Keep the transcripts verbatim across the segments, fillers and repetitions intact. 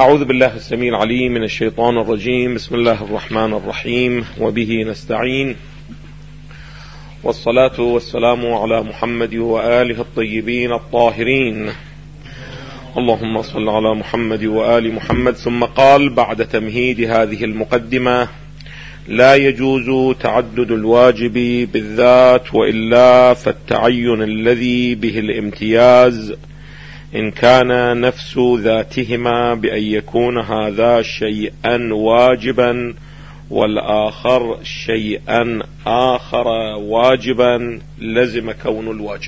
أعوذ بالله السميع العليم من الشيطان الرجيم. بسم الله الرحمن الرحيم، وبه نستعين، والصلاة والسلام على محمد وآله الطيبين الطاهرين. اللهم صل على محمد وآل محمد. ثم قال بعد تمهيد هذه المقدمة: لا يجوز تعدد الواجب بالذات، وإلا فالتعين الذي به الامتياز إن كان نفس ذاتهما بأن يكون هذا شيئا واجبا والآخر شيئا آخر واجبا لزم كون الواجب.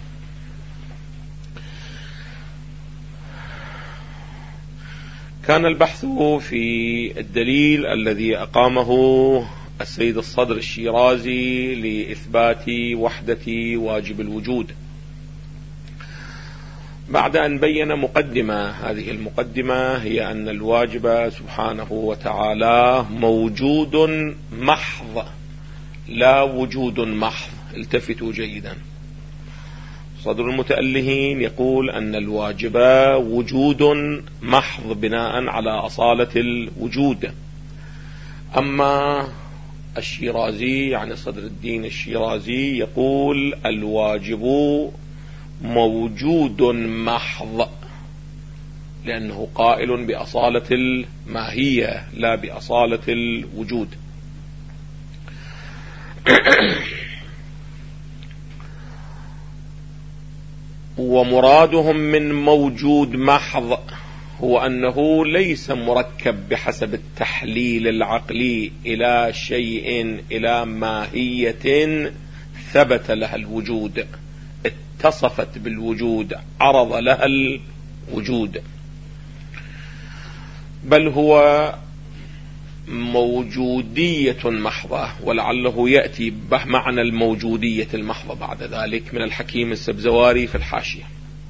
كان البحث في الدليل الذي أقامه السيد الصدر الشيرازي لإثبات وحدة واجب الوجود، بعد أن بين مقدمة. هذه المقدمة هي أن الواجب سبحانه وتعالى موجود محض لا وجود محض. التفتوا جيدا. صدر المتألهين يقول أن الواجب وجود محض بناء على أصالة الوجود. أما الشيرازي يعني صدر الدين الشيرازي يقول الواجب موجود محض، لأنه قائل بأصالة الماهية لا بأصالة الوجود. ومرادهم من موجود محض هو أنه ليس مركب بحسب التحليل العقلي إلى شيء إلى ماهية ثبت لها الوجود، اتصفت بالوجود، عرض لها الوجود، بل هو موجودية محضة. ولعله يأتي بمعنى الموجودية المحضة بعد ذلك من الحكيم السبزواري في الحاشية.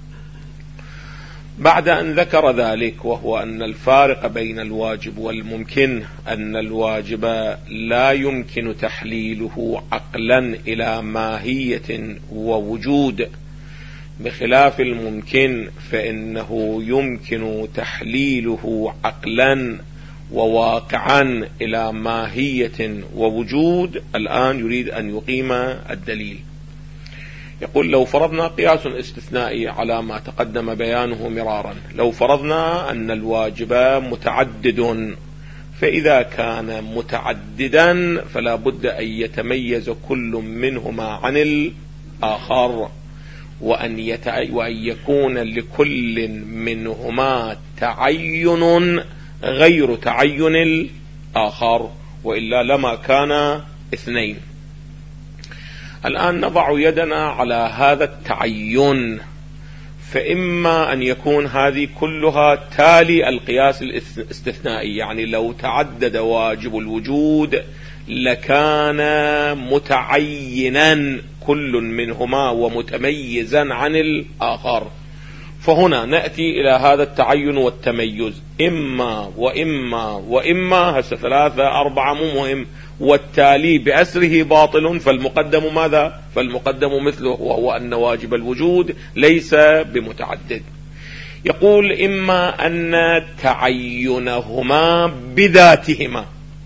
بعد أن ذكر ذلك، وهو أن الفارق بين الواجب والممكن أن الواجب لا يمكن تحليله عقلا إلى ماهية ووجود، بخلاف الممكن فإنه يمكن تحليله عقلا وواقعا إلى ماهية ووجود. الآن يريد أن يقيم الدليل. يقول: لو فرضنا قياس استثنائي على ما تقدم بيانه مرارا، لو فرضنا أن الواجب متعدد، فإذا كان متعددا فلا بد أن يتميز كل منهما عن الآخر، وأن, يتع... وأن يكون لكل منهما تعين غير تعين الآخر، وإلا لما كان اثنين. الآن نضع يدنا على هذا التعين، فإما أن يكون هذه كلها تالي القياس الاستثنائي، يعني لو تعدد واجب الوجود لكان متعينا كل منهما ومتميزا عن الآخر. فهنا نأتي إلى هذا التعين والتميز، إما وإما وإما، هسه ثلاثة أربعة مو مهم، والتالي بأسره باطل، فالمقدم ماذا؟ فالمقدم مثله، وهو أن واجب الوجود ليس بمتعدد. يقول: إما أن تعينهما بذاتهما،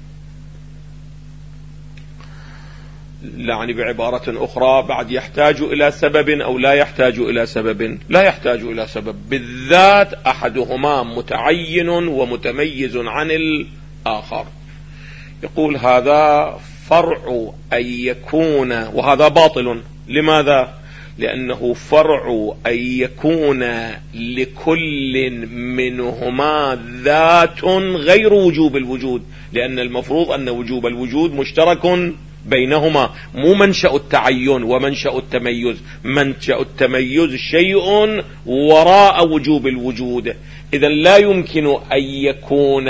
يعني بعبارة أخرى بعد يحتاج إلى سبب أو لا يحتاج إلى سبب؟ لا يحتاج إلى سبب، بالذات أحدهما متعين ومتميز عن الآخر. يقول هذا فرع أن يكون، وهذا باطل. لماذا؟ لأنه فرع أن يكون لكل منهما ذات غير وجوب الوجود، لأن المفروض أن وجوب الوجود مشترك بينهما، مو منشأ التعين ومنشأ التميز. منشأ التميز شيء وراء وجوب الوجود، إذا لا يمكن أن يكون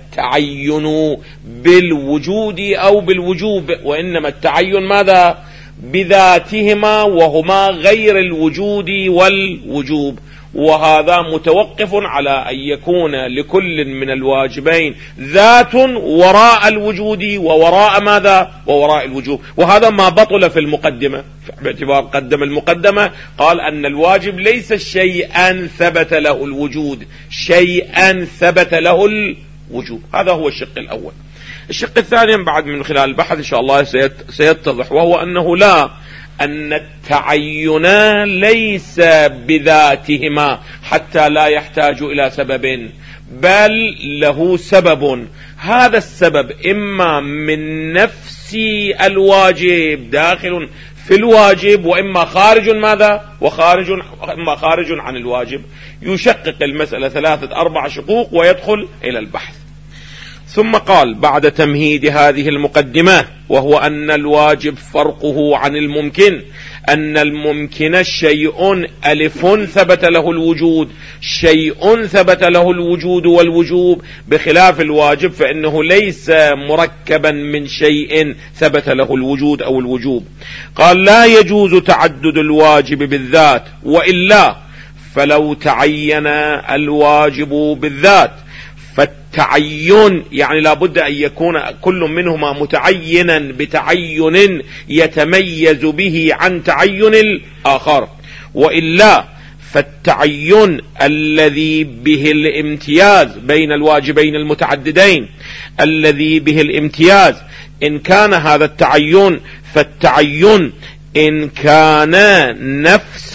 التعين بالوجود أو بالوجوب، وإنما التعين ماذا؟ بذاتهما وهما غير الوجود والوجوب، وهذا متوقف على أن يكون لكل من الواجبين ذات وراء الوجود ووراء ماذا؟ ووراء الوجوب. وهذا ما بطل في المقدمة، باعتبار قدم المقدمة قال أن الواجب ليس شيئا ثبت له الوجود، شيئا ثبت له الوجوب. هذا هو الشق الأول. الشق الثاني بعد من خلال البحث إن شاء الله سيتضح، وهو أنه لا أن التعين ليس بذاتهما حتى لا يحتاج إلى سبب، بل له سبب. هذا السبب إما من نفس الواجب داخل في الواجب، وإما خارج ماذا؟ وخارج إما خارج عن الواجب. يشقق المسألة ثلاثة أربع شقوق ويدخل إلى البحث. ثم قال بعد تمهيد هذه المقدمة، وهو أن الواجب فرقه عن الممكن، أن الممكن شيء ألف ثبت له الوجود، شيء ثبت له الوجود والوجوب، بخلاف الواجب فإنه ليس مركبا من شيء ثبت له الوجود أو الوجوب. قال لا يجوز تعدد الواجب بالذات، وإلا فلو تعين الواجب بالذات فالتعين يعني لا بد أن يكون كل منهما متعينا بتعين يتميز به عن تعين الآخر، وإلا فالتعين الذي به الامتياز بين الواجبين المتعددين، الذي به الامتياز إن كان هذا التعين فالتعين إن كان نفس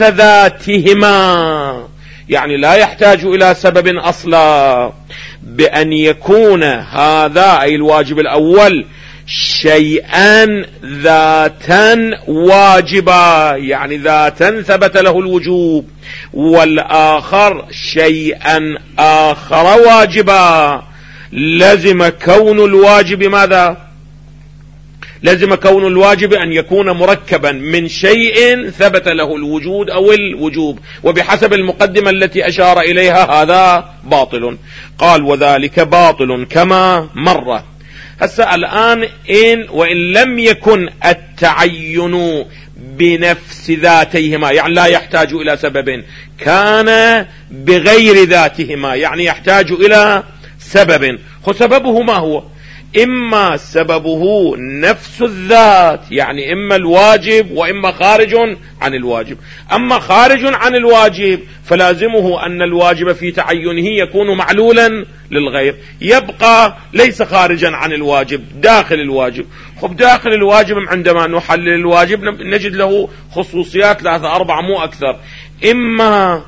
ذاتهما، يعني لا يحتاج إلى سبب أصلا، بأن يكون هذا أي الواجب الأول شيئا ذاتا واجبا، يعني ذاتا ثبت له الوجوب، والآخر شيئا آخر واجبا، لزم كون الواجب ماذا؟ لازم كون الواجب أن يكون مركبا من شيء ثبت له الوجود أو الوجوب، وبحسب المقدمة التي أشار إليها هذا باطل. قال وذلك باطل كما مر. هسه الآن إن وإن لم يكن التعين بنفس ذاتيهما، يعني لا يحتاج إلى سبب، كان بغير ذاتهما يعني يحتاج إلى سبب. وسببه ما هو؟ إما سببه نفس الذات، يعني إما الواجب وإما خارج عن الواجب. أما خارج عن الواجب فلازمه أن الواجب في تعينه يكون معلولا للغير، يبقى ليس خارجا عن الواجب داخل الواجب. خب داخل الواجب عندما نحلل الواجب نجد له خصوصيات ثلاثة أربعة مو أكثر. إما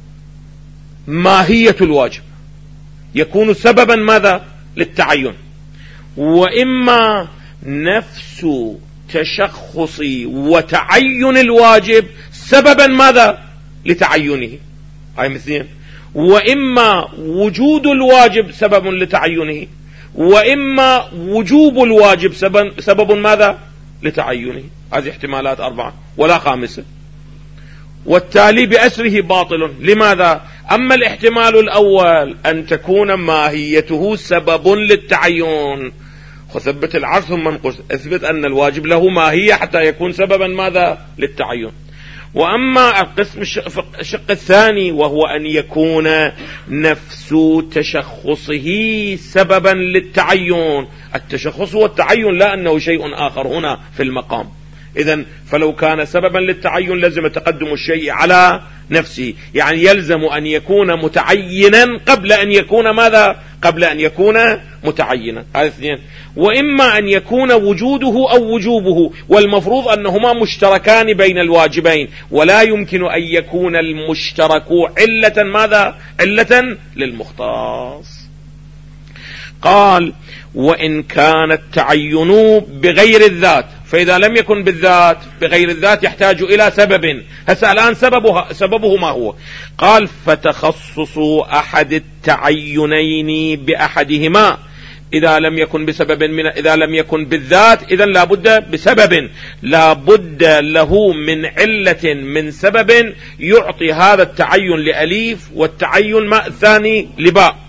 ماهية الواجب يكون سببا ماذا؟ للتعين، وإما نفس تشخص وتعين الواجب سببا ماذا؟ لتعينه، هاي مثلين. وإما وجود الواجب سبب لتعينه، وإما وجوب الواجب سبب, سبب ماذا؟ لتعينه. هذه احتمالات أربعة ولا خامسة، والتالي بأسره باطل. لماذا؟ أما الاحتمال الأول أن تكون ماهيته سبب للتعين، وثبت العرض ثم انقص، اثبت أن الواجب له ماهية حتى يكون سببا ماذا؟ للتعين. وأما القسم الشق الثاني وهو أن يكون نفس تشخصه سببا للتعين، التشخص والتعين لا أنه شيء آخر هنا في المقام. إذن فلو كان سببا للتعين لازم تقدم الشيء على نفسه، يعني يلزم أن يكون متعينا قبل أن يكون ماذا؟ قبل أن يكون متعينا. هذا اثنين. وإما أن يكون وجوده أو وجوبه، والمفروض أنهما مشتركان بين الواجبين، ولا يمكن أن يكون المشترك علة ماذا؟ علة للمختص. قال وإن كان التعين بغير الذات، فإذا لم يكن بالذات بغير الذات يحتاج إلى سبب. هسه الآن سببه, سببه ما هو؟ قال فتخصص أحد التعينين بأحدهما إذا لم يكن بسبب من إذا لم يكن بالذات إذا لا بد بسبب، لا بد له من علة من سبب يعطي هذا التعين لأليف والتعين ما الثاني لباء.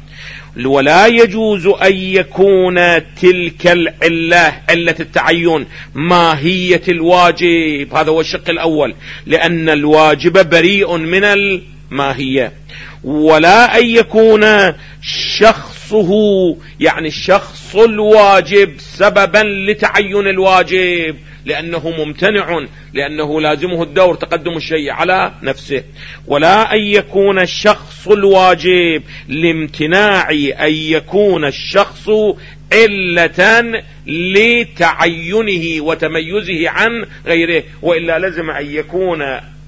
ولا يجوز أن يكون تلك العلة علة التعين ماهية الواجب. هذا هو الشق الأول، لأن الواجب بريء من الماهية. ولا أن يكون شخصه يعني شخص الواجب سببا لتعين الواجب، لأنه ممتنع، لأنه لازمه الدور تقدم الشيء على نفسه. ولا أن يكون الشخص الواجب لامتناع أن يكون الشخص علة لتعينه وتميزه عن غيره، وإلا لازم أن يكون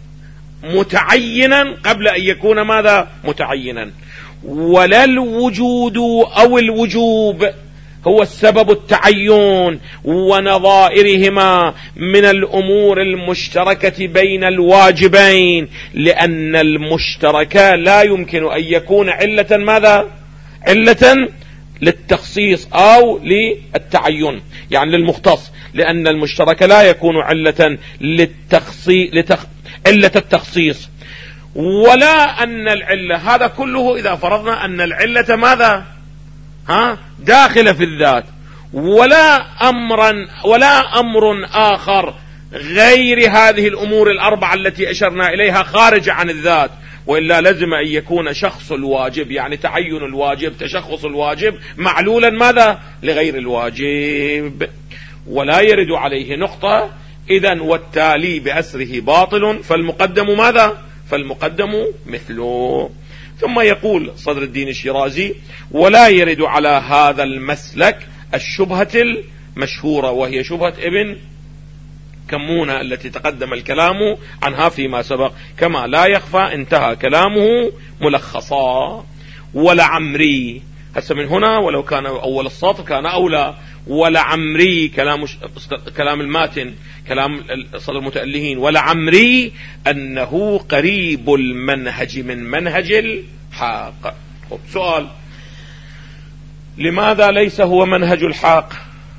متعينا قبل أن يكون ماذا متعينا. ولا الوجود أو الوجوب هو السبب التعين ونظائرهما من الأمور المشتركة بين الواجبين، لأن المشترك لا يمكن أن يكون علة ماذا علة للتخصيص أو للتعين، يعني للمختص، لأن المشترك لا يكون علة للتخصيص لتخ... علة التخصيص. ولا أن العلة، هذا كله إذا فرضنا أن العلة ماذا ها داخلة في الذات، ولا أمرا ولا أمر آخر غير هذه الأمور الأربعة التي أشرنا إليها خارجة عن الذات، وإلا لازم أن يكون شخص الواجب يعني تعين الواجب تشخص الواجب معلولا ماذا لغير الواجب. ولا يرد عليه نقطة إذن والتالي بأسره باطل، فالمقدم ماذا فالمقدم مثله. ثم يقول صدر الدين الشيرازي: ولا يرد على هذا المسلك الشبهة المشهورة، وهي شبهة ابن كمونة التي تقدم الكلام عنها فيما سبق، كما لا يخفى انتهى كلامه ملخصا. ولعمري، هسه من هنا ولو كان أول السطر كان أولى، ولعمري كلام كلام الماتن كلام صدر المتألهين، ولعمري أنه قريب المنهج من منهج الحق. سؤال: لماذا ليس هو منهج الحق؟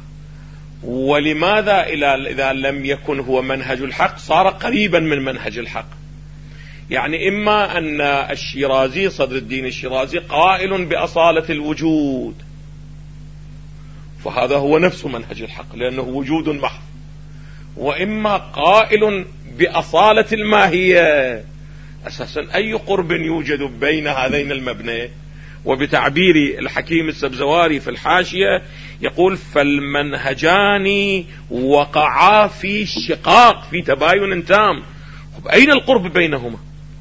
ولماذا إذا لم يكن هو منهج الحق صار قريبا من منهج الحق؟ يعني إما أن الشيرازي صدر الدين الشيرازي قائل بأصالة الوجود، فهذا هو نفس منهج الحق لأنه وجود محض، وإما قائل بأصالة الماهية. أساسا أي قرب يوجد بين هذين المبنى؟ وبتعبير الحكيم السبزواري في الحاشية يقول: فالمنهجان وقعا في شقاق في تباين تام. أين القرب بينهما؟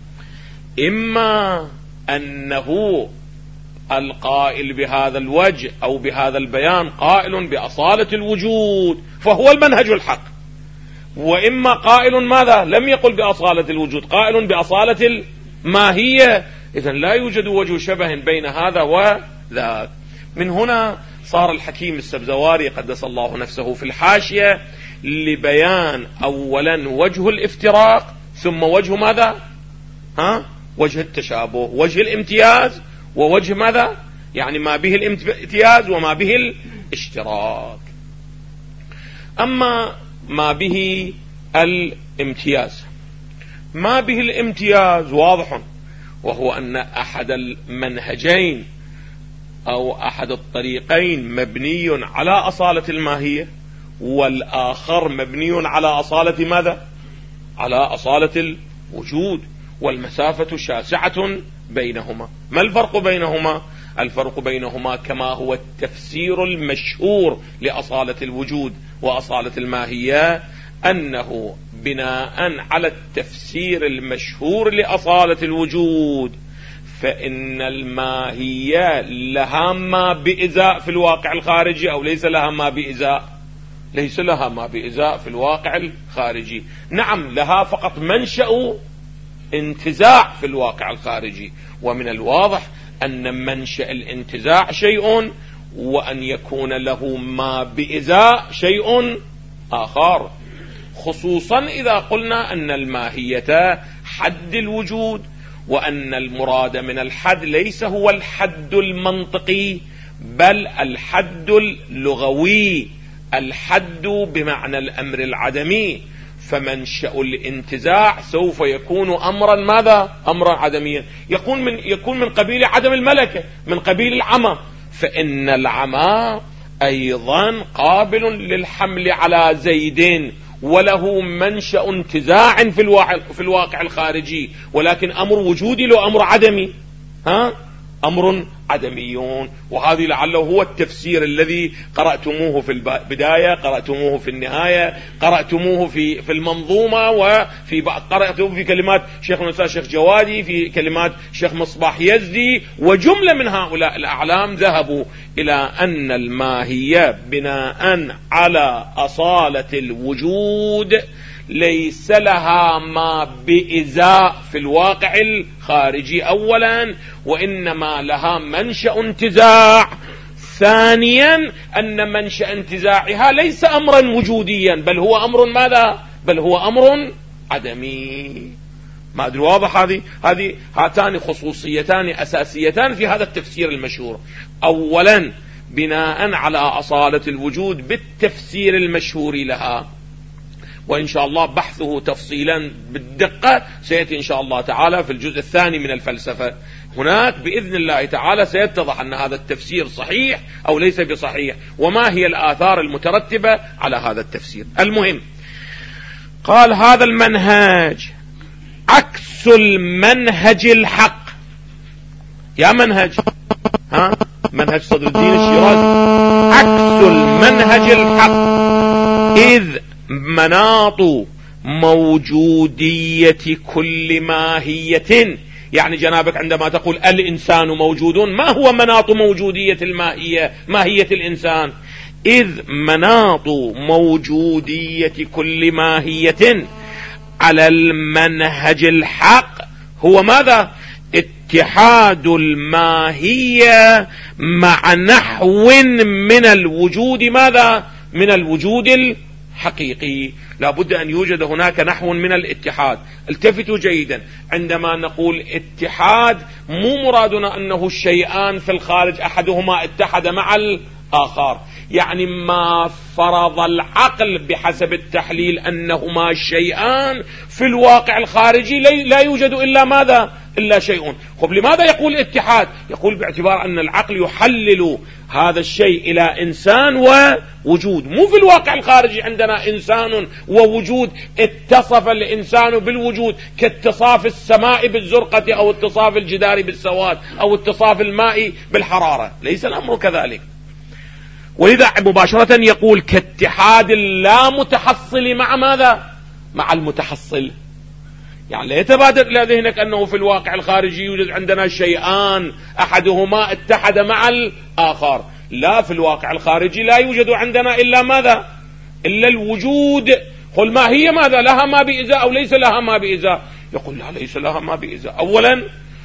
إما أنه القائل بهذا الوجه أو بهذا البيان قائل بأصالة الوجود فهو المنهج الحق، وإما قائل ماذا لم يقل بأصالة الوجود، قائل بأصالة الماهية. إذن لا يوجد وجه شبه بين هذا وذاك. من هنا صار الحكيم السبزواري قدس الله نفسه في الحاشية لبيان أولا وجه الافتراق، ثم وجه ماذا ها وجه التشابه، وجه الامتياز ووجه ماذا يعني ما به الامتياز وما به الاشتراك. أما ما به الامتياز، ما به الامتياز واضح، وهو أن أحد المنهجين أو أحد الطريقين مبني على أصالة الماهية، والآخر مبني على أصالة ماذا على أصالة الوجود، والمسافة شاسعة بينهما. ما الفرق بينهما؟ الفرق بينهما كما هو التفسير المشهور لأصالة الوجود وأصالة الماهية، أنه بناء على التفسير المشهور لأصالة الوجود فإن الماهية لها ما بإزاء في الواقع الخارجي أو ليس لها ما بإزاء؟ ليس لها ما بإزاء في الواقع الخارجي. نعم لها فقط منشأ انتزاع في الواقع الخارجي، ومن الواضح أن منشأ الانتزاع شيء وأن يكون له ما بإزاء شيء آخر، خصوصا إذا قلنا أن الماهية حد الوجود، وأن المراد من الحد ليس هو الحد المنطقي بل الحد اللغوي، الحد بمعنى الأمر العدمي. فمنشأ الانتزاع سوف يكون أمرا ماذا؟ أمرا عدميا، يكون من يكون من قبيل عدم الملكة، من قبيل العمى. فإن العمى أيضا قابل للحمل على زيد، وله منشأ انتزاع في الواقع في الواقع الخارجي، ولكن أمر وجودي له أمر عدمي، ها أمر عدميون. وهذه لعله هو التفسير الذي قرأتموه في البداية، قرأتموه في النهاية، قرأتموه في في المنظومة، وفي قرأتموه في كلمات شيخ الأستاذ شيخ جوادي، في كلمات شيخ مصباح يزدي، وجملة من هؤلاء الأعلام ذهبوا إلى أن الماهية بناء على أصالة الوجود ليس لها ما بإزاء في الواقع الخارجي أولا، وإنما لها منشأ انتزاع. ثانيا أن منشأ انتزاعها ليس أمرا وجوديا، بل هو أمر ماذا؟ بل هو أمر عدمي. ما أدري واضح؟ هذه هذه هاتان خصوصيتان أساسيتان في هذا التفسير المشهور. أولا بناء على أصالة الوجود بالتفسير المشهور لها، وإن شاء الله بحثه تفصيلا بالدقة سيأتي إن شاء الله تعالى في الجزء الثاني من الفلسفة. هناك بإذن الله تعالى سيتضح أن هذا التفسير صحيح أو ليس بصحيح، وما هي الآثار المترتبة على هذا التفسير. المهم، قال هذا المنهج عكس المنهج الحق. يا منهج، ها منهج صدر الدين الشيرازي، عكس المنهج الحق، إذ مناط موجودية كل ماهية. يعني جنابك عندما تقول الإنسان موجود، ما هو مناط موجودية الماهية ماهية الإنسان؟ إذ مناط موجودية كل ماهية على المنهج الحق هو ماذا؟ اتحاد الماهية مع نحو من الوجود، ماذا؟ من الوجود الحقيقي. لا بد أن يوجد هناك نحو من الاتحاد. التفتوا جيدا، عندما نقول اتحاد مو مرادنا أنه الشيئان في الخارج أحدهما اتحد مع الآخر، يعني ما فرض العقل بحسب التحليل أنهما شيئان في الواقع الخارجي لا يوجد إلا ماذا؟ إلا شيء. خب لماذا يقول اتحاد؟ يقول باعتبار أن العقل يحلل هذا الشيء إلى إنسان ووجود، مو في الواقع الخارجي عندنا إنسان ووجود اتصف الإنسان بالوجود كاتصاف السماء بالزرقة أو اتصاف الجدار بالسواد أو اتصاف الماء بالحرارة، ليس الأمر كذلك. ولذا مباشرة يقول كاتحاد لا متحصل مع ماذا؟ مع المتحصل. يعني لا يتبادر إلى ذهنك أنه في الواقع الخارجي يوجد عندنا شيئان أحدهما اتحد مع الآخر، لا، في الواقع الخارجي لا يوجد عندنا إلا ماذا؟ إلا الوجود. قل ما هي ماذا؟ لها ما بإزاء أو ليس لها ما بإزاء؟ يقول لا، ليس لها ما بإزاء. أولا،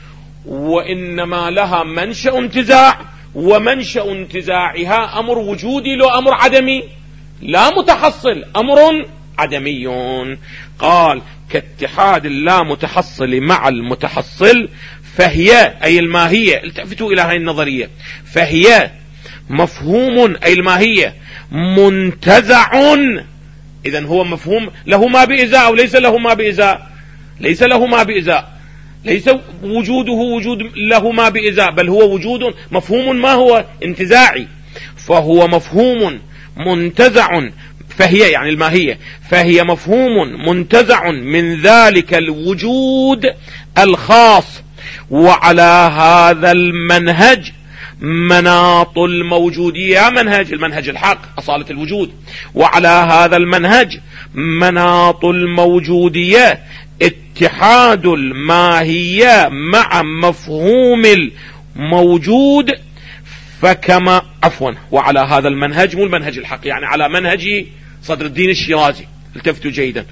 وإنما لها منشأ انتزاع، ومنشأ انتزاعها أمر وجودي له أمر عدمي، لا متحصل، أمر عدمي. قال كاتحاد لا متحصل مع المتحصل، فهي أي الماهية، التفتوا إلى هذه النظرية، فهي مفهوم أي الماهية منتزع. إذن هو مفهوم له ما بإزاء أو ليس له ما بإزاء؟ ليس له ما بإزاء، ليس وجوده وجود له ما بإزاء، بل هو وجود مفهوم ما هو انتزاعي. فهو مفهوم منتزع، فهي يعني الماهية، فهي مفهوم منتزع من ذلك الوجود الخاص. وعلى هذا المنهج مناط الموجودية، منهج المنهج الحق أصالة الوجود، وعلى هذا المنهج مناط الموجودية اتحاد الماهية مع مفهوم الموجود. فكما عفوا وعلى هذا المنهج، مو المنهج الحق، يعني على منهج صدر الدين الشيرازي، التفتوا جيدا،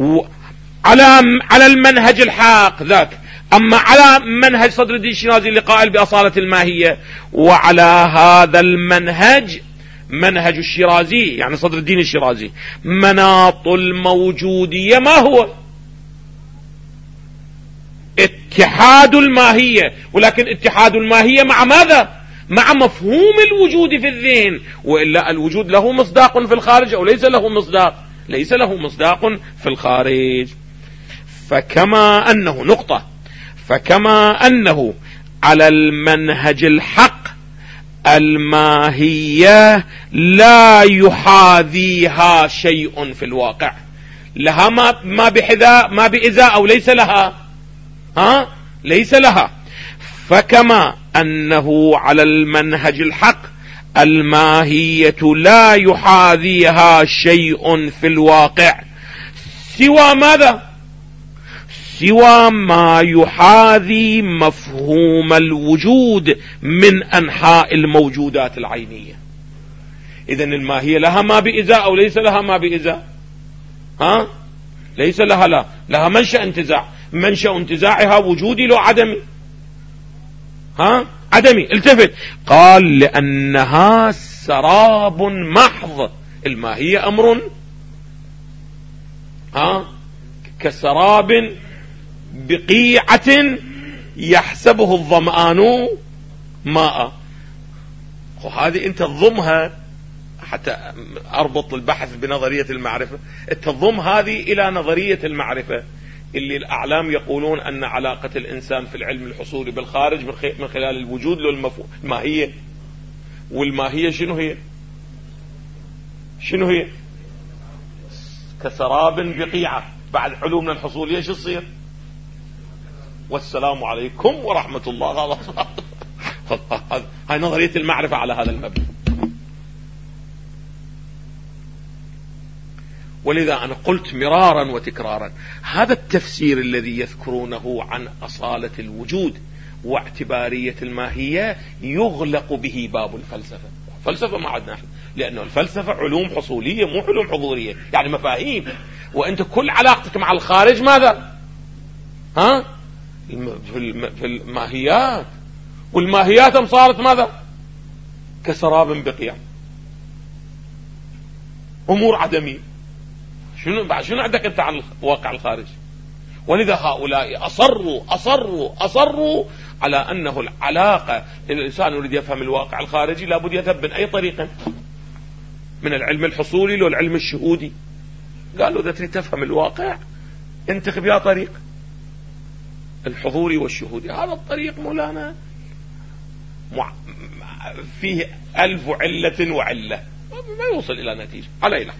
على على المنهج الحق ذاك. أما على منهج صدر الدين الشيرازي اللي قائل بأصالة الماهية، وعلى هذا المنهج منهج الشيرازي يعني صدر الدين الشيرازي مناط الموجودية ما هو؟ اتحاد الماهية، ولكن اتحاد الماهية مع ماذا؟ مع مفهوم الوجود في الذهن، وإلا الوجود له مصداق في الخارج أو ليس له مصداق؟ ليس له مصداق في الخارج. فكما أنه نقطة فكما أنه على المنهج الحق الماهية لا يحاذيها شيء في الواقع، لها ما ما بحذاء ما بإزاء أو ليس لها، ها ليس لها. فكما أنه على المنهج الحق الماهية لا يحاذيها شيء في الواقع سوى ماذا؟ سوى ما يحاذي مفهوم الوجود من أنحاء الموجودات العينية. إذن الماهية لها ما بإزاء أو ليس لها ما بإزاء؟ ها ليس لها، لا لها منشأ انتزاع. منشأ انتزاعها وجودي لو عدمي، ها عدمي. التفت، قال لأنها سراب محض. الماهية أمر ها كسراب بقيعة يحسبه الظمآن ماء. وهذه انت تضمها حتى اربط البحث بنظرية المعرفة، تضم هذه الى نظرية المعرفة اللي الاعلام يقولون ان علاقة الانسان في العلم الحصولي بالخارج من خلال الوجود له المفهوم الماهية. والماهية شنو هي؟ شنو هي؟ كسراب بقيعة. بعد علومنا الحصولية شو تصير؟ والسلام عليكم ورحمة الله. هاي نظرية المعرفة على هذا المبنى. ولذا أنا قلت مرارا وتكرارا هذا التفسير الذي يذكرونه عن أصالة الوجود واعتبارية الماهية يغلق به باب الفلسفة. فلسفة ما عدنا، لأنه الفلسفة علوم حصولية مو علوم حضورية، يعني مفاهيم. وأنت كل علاقتك مع الخارج ماذا؟ ها؟ في الماهيات. والماهيات صارت ماذا؟ كسراب بقيع، أمور عدمية. شنو بعد شنو عندك أنت عن الواقع الخارج؟ ولذا هؤلاء أصروا أصروا أصروا على أنه العلاقة الإنسان يريد يفهم الواقع الخارجي لابد يذهب من أي طريقة؟ من العلم الحصولي لو العلم الشهودي. قالوا إذا تريد تفهم الواقع انتخب يا طريق الحضوري والشهودي. هذا الطريق مولانا مع... فيه ألف علة وعلة ما يوصل إلى نتيجة على إله.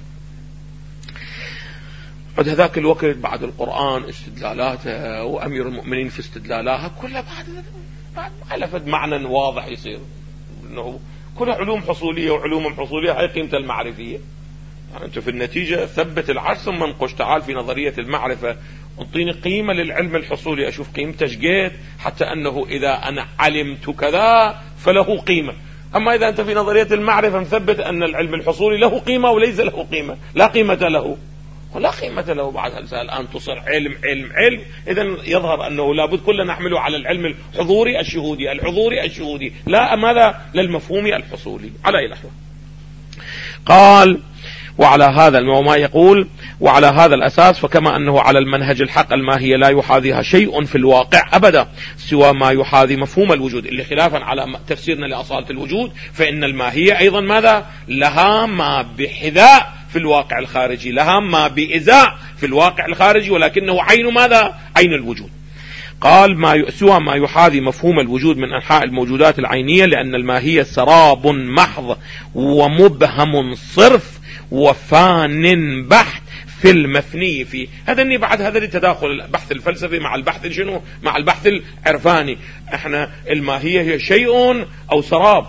بعد هذاك الوقت بعد القرآن استدلالاته وأمير المؤمنين في استدلالها كلها بعد بعد ما لفت معنى واضح يصير إنه كلها علوم حصولية، وعلوم حصولية هي قيمة المعرفية. يعني أنت في النتيجة ثبت العكس ثم انقش. تعال في نظرية المعرفة انطيني قيمة للعلم الحصولي أشوف قيمته شقيت، حتى أنه إذا أنا علمت كذا فله قيمة. أما إذا أنت في نظرية المعرفة مثبت أن العلم الحصولي له قيمة وليس له قيمة، لا قيمة له ولا قيمة له. بعد الآن تصير علم علم علم. إذن يظهر أنه لابد كلنا نحمله على العلم الحضوري الشهودي الحضوري الشهودي، لا ماذا للمفهوم الحصولي على أي لحظة. قال وعلى هذا ما يقول وعلى هذا الأساس فكما أنه على المنهج الحق الماهية لا يحاذيها شيء في الواقع أبدا سوى ما يحاذي مفهوم الوجود، اللي خلافا على تفسيرنا لأصالة الوجود فإن الماهية أيضا ماذا؟ لها ما بحذاء في الواقع الخارجي، لها ما بإزاء في الواقع الخارجي، ولكنه عين ماذا؟ عين الوجود. قال ما سوى ما يحاذي مفهوم الوجود من أنحاء الموجودات العينية، لأن الماهية سراب محض ومبهم صرف وفان بحت في المفني فيه. هذا اللي بعد هذا اللي تداخل البحث الفلسفي مع البحث شنو؟ مع البحث العرفاني. احنا الماهية هي شيء أو سراب.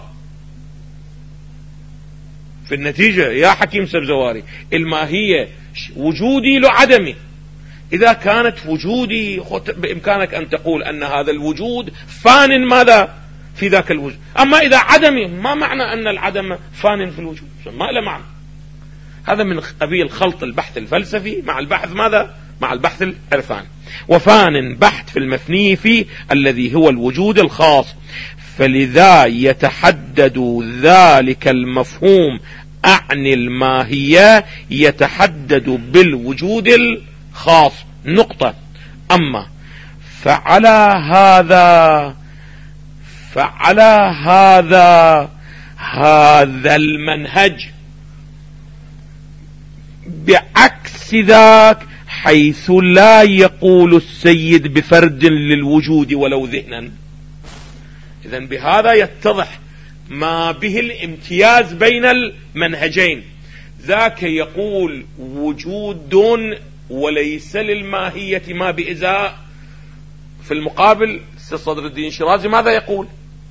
في النتيجة يا حكيم سبزواري الماهية وجودي له عدمي. إذا كانت وجودي بإمكانك أن تقول أن هذا الوجود فان ماذا في ذاك الوجود. أما إذا عدمي ما معنى أن العدم فان في الوجود، ما له معنى. هذا من قبيل خلط البحث الفلسفي مع البحث ماذا؟ مع البحث العرفاني. وفان بحث في المثني فيه الذي هو الوجود الخاص، فلذا يتحدد ذلك المفهوم أعني الماهية يتحدد بالوجود الخاص نقطة. أما فعلى هذا فعلى هذا هذا المنهج بعكس ذاك حيث لا يقول السيد بفرد للوجود ولو ذهنا. إذن بهذا يتضح ما به الامتياز بين المنهجين. ذاك يقول وجود وليس للماهية ما بإزاء. في المقابل صدر الدين الشيرازي ماذا يقول؟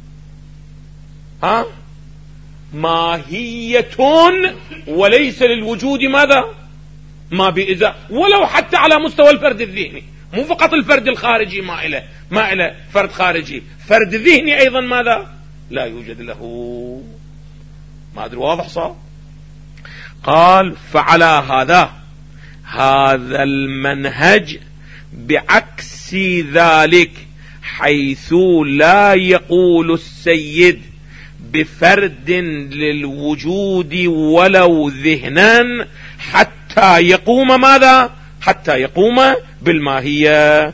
ها؟ ماهية وليس للوجود ماذا؟ ما بإزاء، ولو حتى على مستوى الفرد الذهني، مو فقط الفرد الخارجي ما إله ما إله فرد خارجي، فرد ذهني أيضا ماذا؟ لا يوجد له. ما أدري واضح صار؟ قال فعلى هذا هذا المنهج بعكس ذلك حيث لا يقول السيد بفرد للوجود ولو ذهنا حتى يقوم ماذا؟ حتى يقوم بالماهية،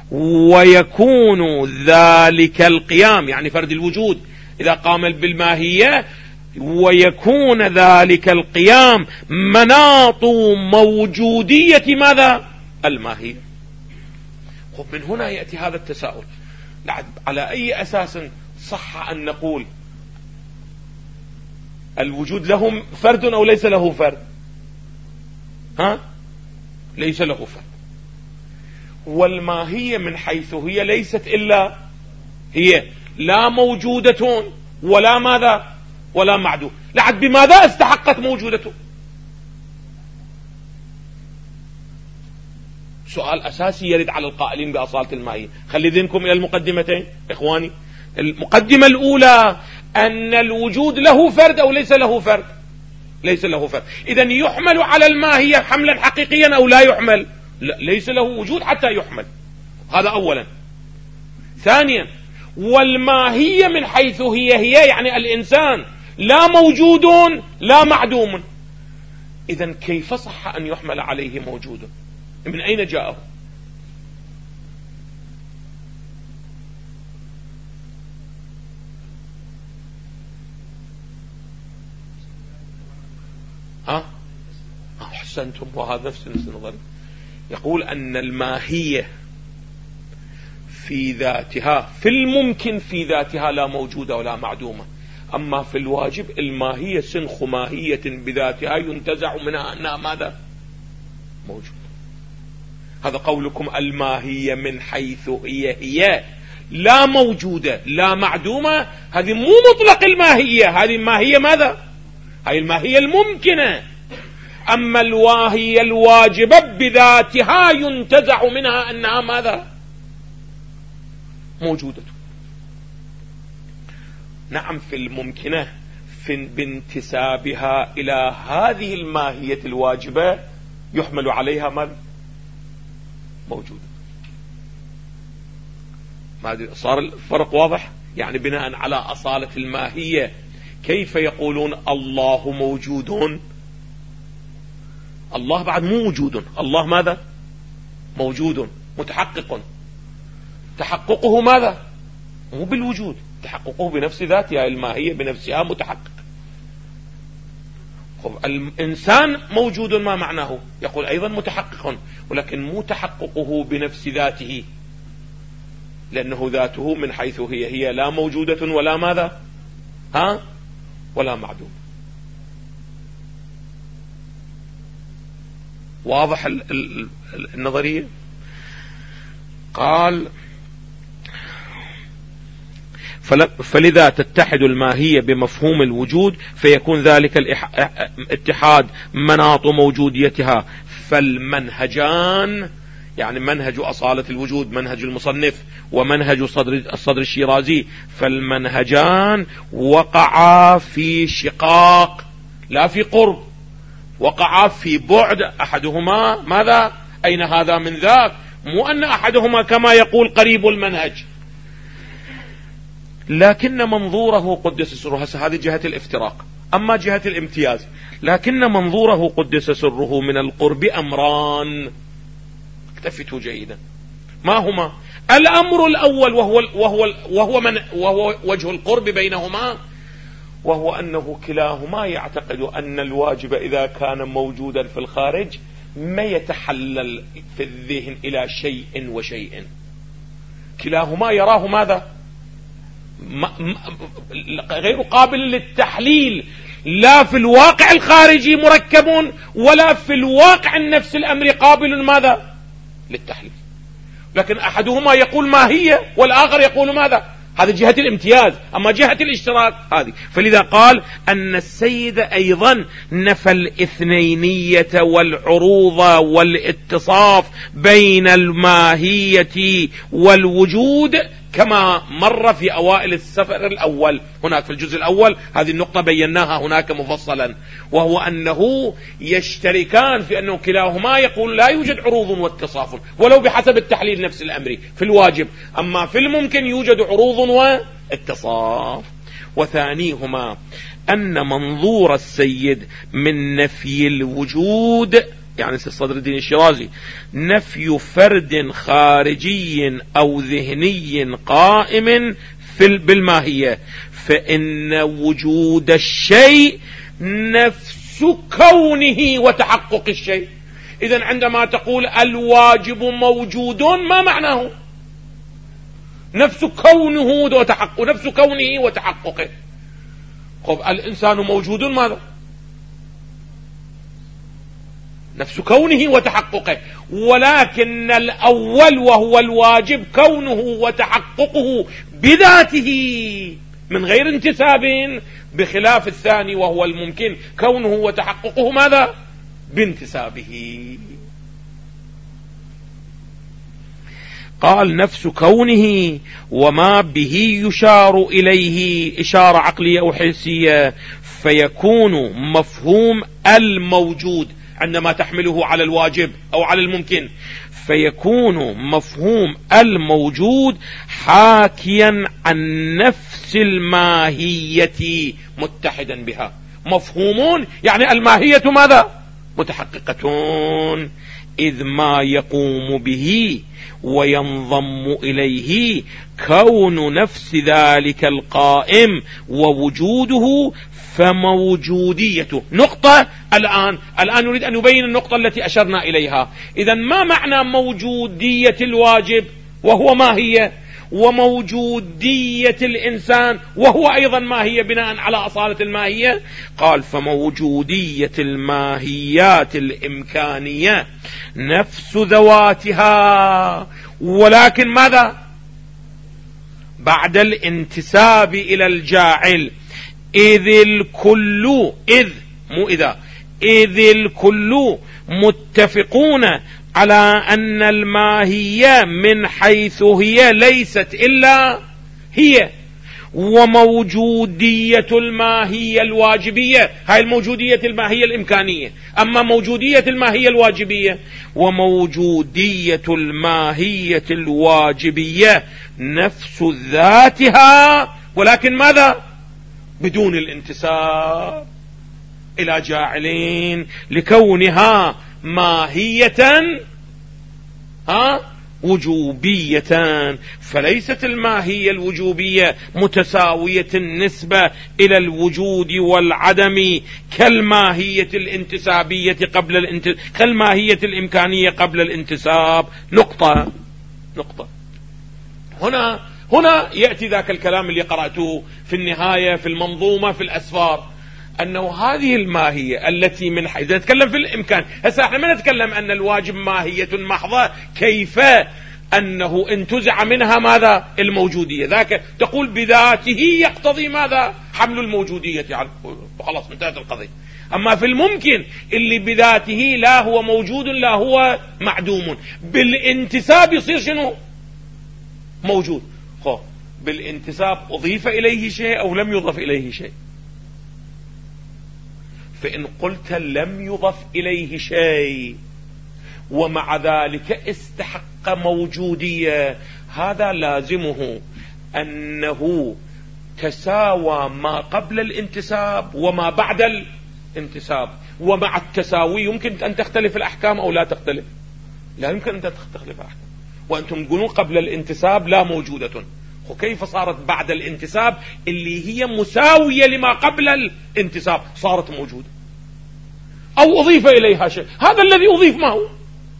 ويكون ذلك القيام يعني فرد الوجود إذا قام بالماهية، ويكون ذلك القيام مناط موجودية ماذا؟ الماهية. من هنا يأتي هذا التساؤل، على أي أساس صح أن نقول الوجود له فرد أو ليس له فرد؟ ها؟ ليس له فرد. والماهية من حيث هي ليست إلا هي لا موجودة ولا ماذا؟ ولا معدوم. لعد بماذا استحقت موجودته؟ سؤال أساسي يرد على القائلين بأصالة الماهية. خلي ذهنكم إلى المقدمتين إخواني. المقدمة الأولى أن الوجود له فرد أو ليس له فرد؟ ليس له فرد. إذن يحمل على الماهية حملا حقيقيا أو لا يحمل؟ لا، ليس له وجود حتى يحمل. هذا أولا. ثانيا والماهية من حيث هي هي يعني الإنسان لا موجود لا معدوم. إذن كيف صح أن يحمل عليه موجود؟ من أين جاءه؟ ها؟ أحسنتم، وهذا نفس النظر. يقول أن الماهية في ذاتها في الممكن في ذاتها لا موجودة ولا معدومة، أما في الواجب الماهية سنخ ماهية بذاتها ينتزع منها أنها ماذا؟ موجودة. هذا قولكم الماهية من حيث هي هي لا موجودة لا معدومة، هذه مو مطلق الماهية، هذه الماهية ماذا؟ هذه الماهية الممكنة. أما الواهية الواجبة بذاتها ينتزع منها أنها ماذا؟ موجودة. نعم في الممكنة في بانتسابها إلى هذه الماهية الواجبة يحمل عليها ماذا؟ موجودة. ما صار الفرق واضح؟ يعني بناء على أصالة الماهية كيف يقولون الله موجود؟ الله بعد مو موجود، الله ماذا؟ موجود متحقق. تحققه ماذا؟ مو بالوجود، تحققه بنفس ذاتها، الماهية بنفسها متحقق. الإنسان موجود ما معناه؟ يقول أيضا متحقق، ولكن مو تحققه بنفس ذاته، لأنه ذاته من حيث هي هي لا موجودة ولا ماذا؟ ها؟ ولا معدوم. واضح النظرية؟ قال فلذا تتحد الماهية بمفهوم الوجود فيكون ذلك الاتحاد مناط موجوديتها. فالمنهجان يعني منهج أصالة الوجود منهج المصنف ومنهج صدر الصدر الشيرازي، فالمنهجان وقعا في شقاق لا في قرب، وقعا في بعد. أحدهما ماذا؟ أين هذا من ذاك؟ مو أن أحدهما كما يقول قريب المنهج، لكن منظوره قدس سره. هذه جهة الافتراق. أما جهة الامتياز لكن منظوره قدس سره من القرب أمران، اكتفتوا جيدا. ما هما؟ الأمر الأول وهو وهو وهو من وهو وجه القرب بينهما، وهو أنه كلاهما يعتقد أن الواجب إذا كان موجودا في الخارج ما يتحلل في الذهن إلى شيء وشيء، كلاهما يراه ماذا؟ غير قابل للتحليل، لا في الواقع الخارجي مركب ولا في الواقع النفس الأمر قابل ماذا؟ للتحليل. لكن أحدهما يقول ما هي والآخر يقول ماذا؟ هذه جهة الامتياز. أما جهة الاشتراك هذه، فلذا قال أن السيد أيضا نفى الاثنينية والعروض والاتصاف بين الماهية والوجود كما مر في أوائل السفر الأول. هناك في الجزء الأول هذه النقطة بيناها هناك مفصلا، وهو أنه يشتركان في أنه كلاهما يقول لا يوجد عروض واتصاف ولو بحسب التحليل نفس الأمر في الواجب، أما في الممكن يوجد عروض واتصاف. وثانيهما أن منظور السيد من نفي الوجود، يعني صدر الدين الشيرازي، نفي فرد خارجي أو ذهني قائم في بالماهية، فإن وجود الشيء نفس كونه وتحقق الشيء. إذن عندما تقول الواجب موجود ما معناه؟ نفس كونه وتحققه، نفس كونه وتحققه. خب الإنسان موجود ماذا؟ نفس كونه وتحققه، ولكن الأول وهو الواجب كونه وتحققه بذاته من غير انتساب، بخلاف الثاني وهو الممكن كونه وتحققه ماذا؟ بانتسابه. قال نفس كونه وما به يشار إليه إشارة عقلية أو حسية، فيكون مفهوم الموجود عندما تحمله على الواجب أو على الممكن، فيكون مفهوم الموجود حاكيا عن نفس الماهية متحدا بها. مفهومون يعني الماهية ماذا؟ متحققة، إذ ما يقوم به وينضم إليه كون نفس ذلك القائم ووجوده فموجوديته. نقطة الآن الآن نريد أن نبين النقطة التي أشرنا إليها. إذن ما معنى موجودية الواجب وهو ماهية، وموجودية الإنسان وهو أيضا ماهية بناء على أصالة الماهية؟ قال فموجودية الماهيات الإمكانية نفس ذواتها، ولكن ماذا؟ بعد الانتساب إلى الجاعل، إذ الكل إذ مو إذا إذ الكل متفقون على أن الماهية من حيث هي ليست إلا هي، وموجودية الماهية الواجبية هاي الموجودية الماهية الإمكانية، أما موجودية الماهية الواجبية وموجودية الماهية الواجبية نفس ذاتها، ولكن ماذا؟ بدون الانتساب إلى جاعلين، لكونها ماهية ها وجوبية، فليست الماهية الوجوبية متساوية النسبة إلى الوجود والعدم كالماهية الانتسابية قبل الانت... كالماهية الإمكانية قبل الانتساب. نقطة نقطة هنا هنا يأتي ذاك الكلام اللي قرأته في النهاية في المنظومة في الأسفار، أنه هذه الماهية التي من حيث نتكلم في الإمكان. هسه احنا ما نتكلم أن الواجب ماهية محضة، كيف أنه انتزع منها ماذا؟ الموجودية. ذاك تقول بذاته يقتضي ماذا؟ حمل الموجودية يعني خلاص انتهت القضية. أما في الممكن اللي بذاته لا هو موجود لا هو معدوم، بالانتساب يصير شنو؟ موجود. خو بالانتساب أضيف إليه شيء أو لم يضف إليه شيء. فإن قلت لم يضف إليه شيء ومع ذلك استحق موجودية، هذا لازمه أنه تساوى ما قبل الانتساب وما بعد الانتساب. ومع التساوي يمكن أن تختلف الأحكام أو لا تختلف، لا يمكن أن تختلف الأحكام. وأنتم تقولون قبل الانتساب لا موجودة، وكيف صارت بعد الانتساب اللي هي مساوية لما قبل الانتساب صارت موجودة أو أضيف إليها شيء؟ هذا الذي أضيف ما هو؟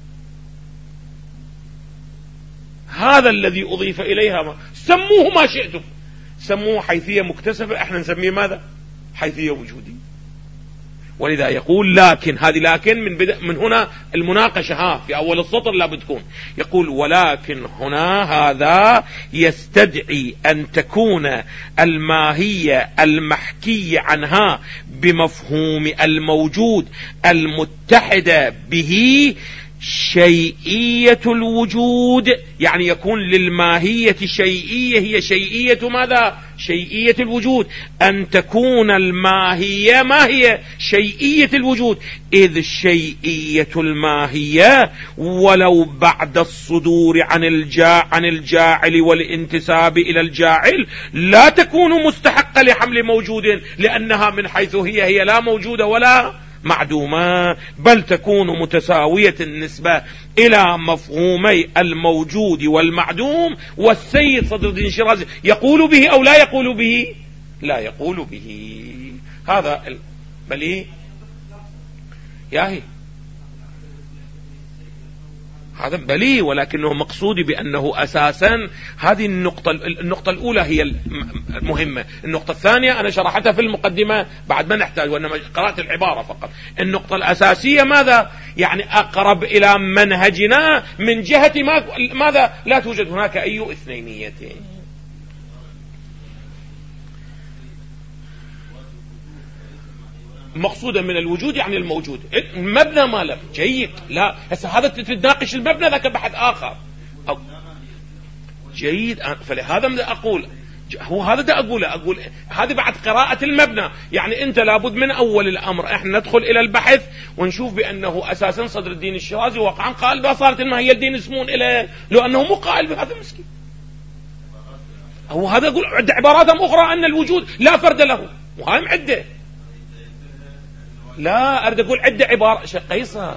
هذا الذي أضيف إليها ما سموه ما شئتم، سموه حيثية مكتسبة، احنا نسميه ماذا؟ حيثية وجودية. ولذا يقول لكن، هذه لكن من بدء من هنا المناقشة ها في أول السطر لابد تكون، يقول ولكن هنا هذا يستدعي أن تكون الماهية المحكي عنها بمفهوم الموجود المتحدة به شيئية الوجود، يعني يكون للماهية شيئية، هي شيئية ماذا؟ شيئية الوجود، أن تكون الماهية ما هي؟ شيئية الوجود، إذ شيئية الماهية ولو بعد الصدور عن الجا عن الجاعل والانتساب إلى الجاعل لا تكون مستحقة لحمل موجود، لأنها من حيث هي هي لا موجودة ولا معدومة، بل تكون متساوية النسبة إلى مفهومي الموجود والمعدوم. والسيد صدر الدين الشيرازي يقول به أو لا يقول به؟ لا يقول به. هذا ال... بل إيه؟ ياهي هذا بلي، ولكنه مقصودي بأنه أساسا هذه النقطة النقطة الأولى هي المهمة. النقطة الثانية أنا شرحتها في المقدمة بعد ما نحتاج، وإنما قرأت العبارة فقط. النقطة الأساسية ماذا؟ يعني أقرب إلى منهجنا من جهة ما ماذا؟ لا توجد هناك أي اثنينية. مقصودا من الوجود يعني الموجود، المبنى ما له جيد. لا هسه هذا تتناقش المبنى، ذاك بحث آخر أو جيد. فلهذا بدي أقول هو هذا دا أقوله أقول هذه بعد قراءة المبنى. يعني أنت لابد من أول الأمر إحنا ندخل إلى البحث ونشوف بأنه أساسا صدر الدين الشيرازي وقعا قال بأصالة ما هي الدين يسمون إليه، لو أنه مو قائل بهذا مسكين. هو هذا أقول عد عبارات أخرى أن الوجود لا فرد له، وهاي عدة. لا أريد أقول عدة عبارة شيخ قيصر،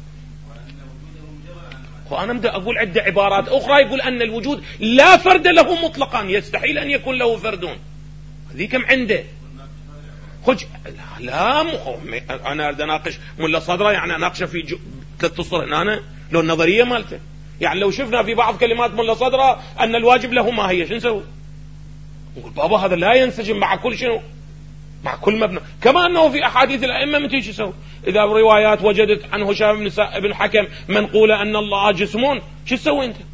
وأنا بدي أقول عدة عبارات أخرى يقول أن الوجود لا فرد له مطلقا، يستحيل أن يكون له فردون. هذه كم عنده خج لا, لا مخ... أنا أريد أناقش ملا صدره، يعني أناقشه في ثلاث أسطر هنا لو النظرية مالته. يعني لو شفنا في بعض كلمات ملا صدره أن الواجب له ما هي، شو نسوي؟ نقول بابا هذا لا ينسجم مع كل شنو، مع كل مبنى. كما أنه في أحاديث الأئمة من تيجي سوي، إذا روايات وجدت عن هشام بن بن حكم منقولة أن الله جسمون، شو تسوي أنت؟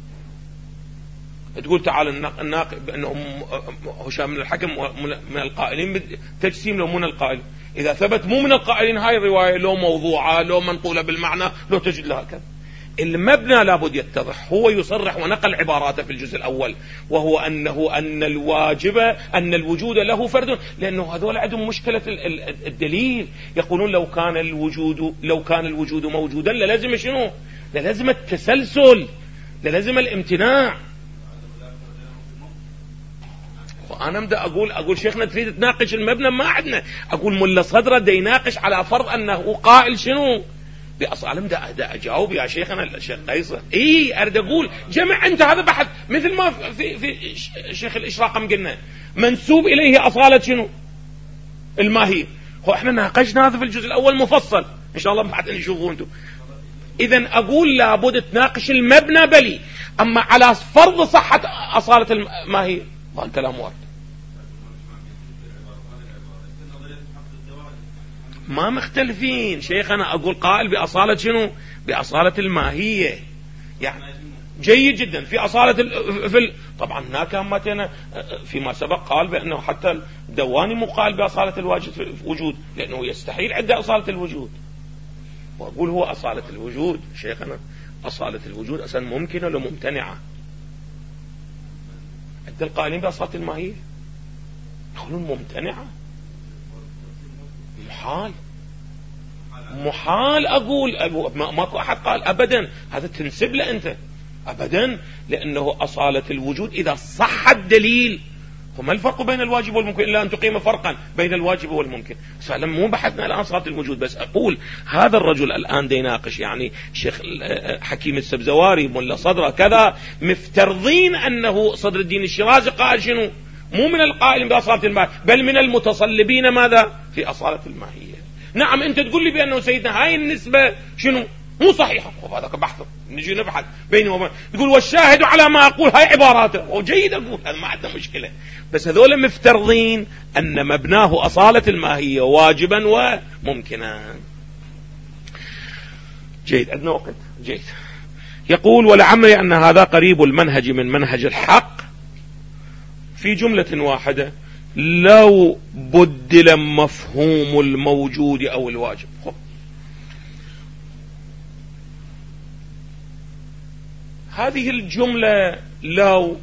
تقول تعال الناقب أنه هشام بن الحكم من القائلين تجسيم، لو من القائل. إذا ثبت مو من القائلين هاي الرواية لو موضوعة لو منقولة بالمعنى لو تجد لها كذا. المبنى لابد يتضح. هو يصرح ونقل عباراته في الجزء الأول، وهو أنه أن الواجب أن الوجود له فرد، لأنه هذول عندهم مشكلة الدليل. يقولون لو كان الوجود لو كان الوجود موجودا للازم شنو؟ للازم التسلسل، للازم الامتناع. وأنا بدي أقول أقول شيخنا تريد تناقش المبنى، ما عندنا. أقول ملا صدره دا يناقش على فرض أنه قائل شنو بأصلا. بدي أجاوب يا شيخنا الشيخ قيصر. إيه أريد أقول جمع أنت هذا بحث مثل ما في في شيخ الإشراق قم قلنا منسوب إليه أصالة شنو الماهية. هو إحنا ناقشنا هذا في الجزء الأول مفصل، إن شاء الله بعد نشوفه أنتم. إذن أقول لابد تناقش المبنى بلي، أما على فرض صحة أصالة الماهية ما الكلام وارد. ما مختلفين شيخنا. أقول قائل بأصالة شنو؟ بأصالة الماهية. يعني جيد جدا في أصالة في ال... طبعا هناك همتنا فيما سبق قال بأنه حتى الدواني مو قائل بأصالة الواجد في الوجود، لأنه يستحيل عنده أصالة الوجود. وأقول هو أصالة الوجود شيخنا، أصالة الوجود أصلا ممكنة ولا ممتنعة؟ عند القائلين بأصالة الماهية يقولون ممتنعة، محال محال. أقول ماكو أحد قال أبدا هذا تنسب له أنت أبدا، لأنه أصالة الوجود إذا صح الدليل وما الفرق بين الواجب والممكن إلا أن تقيم فرقا بين الواجب والممكن. فعلا مو بحثنا الآن صلاة الوجود، بس أقول هذا الرجل الآن دي يناقش يعني شيخ حكيم السبزواري ملا صدره كذا مفترضين أنه صدر الدين الشيرازي قال شنو؟ مو من القائلين بأصالة الماهية بل من المتصلبين ماذا؟ في أصالة الماهية. نعم أنت تقول لي بأنه سيدنا هاي النسبة شنو؟ مو صحيحة. هذا بحث نجي نبحث بيني وبين تقول والشاهد على ما أقول هاي عباراته وجيد أقول هذا ما عندنا مشكلة، بس هذول مفترضين أن مبناه أصالة الماهية واجبا وممكنا. جيد عندنا وقت. جيد. يقول ولعمري أن هذا قريب المنهج من منهج الحق في جملة واحدة لو بدل مفهوم الموجود أو الواجب. خب. هذه الجملة لو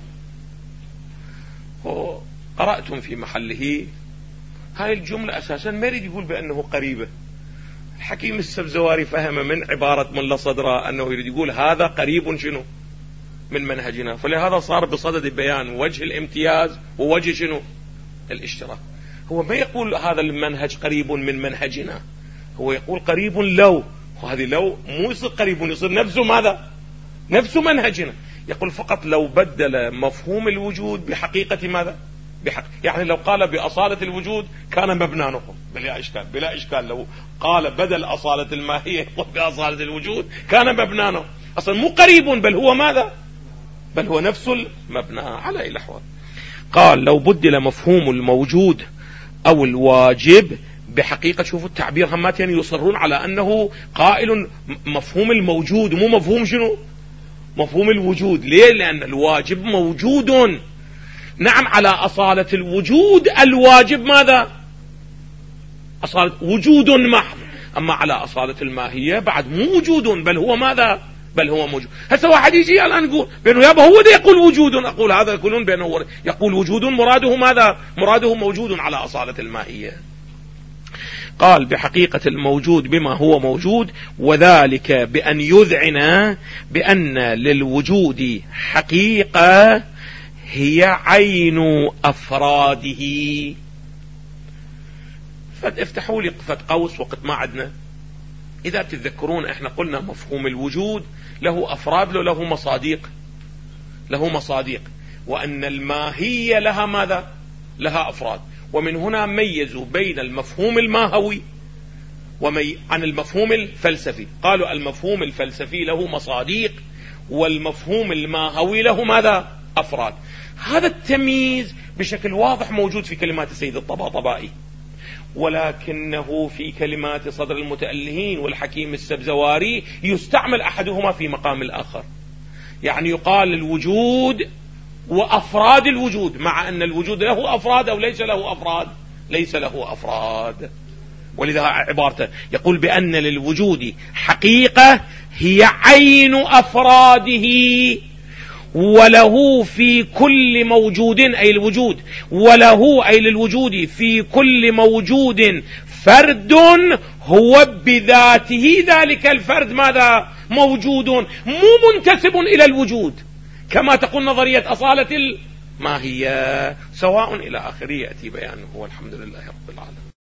قرأتم في محله هاي الجملة أساسا ما يريد يقول بأنه قريبة. الحكيم السبزواري فهم من عبارة ملا صدره أنه يريد يقول هذا قريب شنو من منهجنا، فلهذا صار بصدد بيان وجه الامتياز ووجه شنو الاشتراك. هو ما يقول هذا المنهج قريب من منهجنا، هو يقول قريب لو، وهذه لو مو يصير قريب يصير نفسه ماذا نفس منهجنا. يقول فقط لو بدل مفهوم الوجود بحقيقة ماذا بحق. يعني لو قال بأصالة الوجود كان مبنانه بلا إشكال بلا إشكال. لو قال بدل أصالة الماهية بأصالة الوجود كان مبنانه. أصلا مو قريب بل هو ماذا بل هو نفس المبنى على أي الأحوال. قال لو بدل مفهوم الموجود أو الواجب بحقيقة. شوفوا التعبير همات يعني يصرون على أنه قائل مفهوم الموجود مو مفهوم شنو مفهوم الوجود. ليه؟ لأن الواجب موجود. نعم على أصالة الوجود الواجب ماذا أصالة وجود محض، أما على أصالة الماهية بعد مو وجود بل هو ماذا بل هو موجود. هسه واحد يجي الآن يقول بأنه يابا هو ده يقول وجود، أقول هذا يقولون بأنه يقول وجود مراده ماذا مراده موجود على أصالة الماهية. قال بحقيقة الموجود بما هو موجود، وذلك بأن يذعن بأن للوجود حقيقة هي عين أفراده. فافتحوا لي قفة قوس وقت ما عدنا. إذا تتذكرون احنا قلنا مفهوم الوجود له أفراد له مصاديق له مصاديق وأن الماهية لها ماذا لها أفراد. ومن هنا ميزوا بين المفهوم الماهوي ومي عن المفهوم الفلسفي. قالوا المفهوم الفلسفي له مصاديق والمفهوم الماهوي له ماذا أفراد. هذا التمييز بشكل واضح موجود في كلمات السيد الطباطبائي، ولكنه في كلمات صدر المتألهين والحكيم السبزواري يستعمل أحدهما في مقام الآخر. يعني يقال الوجود وأفراد الوجود، مع أن الوجود له أفراد أو ليس له أفراد ليس له أفراد. ولذا عبارته يقول بأن للوجود حقيقة هي عين أفراده، وله في كل موجود أي الوجود وله أي للوجود في كل موجود فرد هو بذاته ذلك الفرد ماذا موجود مو منتسب إلى الوجود كما تقول نظرية أصالة الماهية. سواء إلى آخره يأتي بيانه والحمد لله رب العالمين.